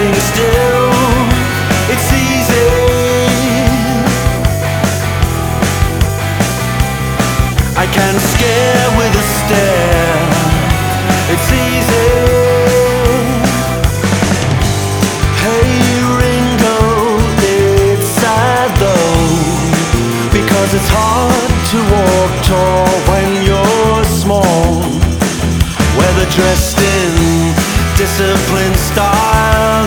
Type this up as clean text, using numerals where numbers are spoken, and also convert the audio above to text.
standing still, it's easy. I can scare with a stare, it's easy. Hey Ringo, it's sad though, because it's hard to walk tall when you're small. Whether dressed in disciplined style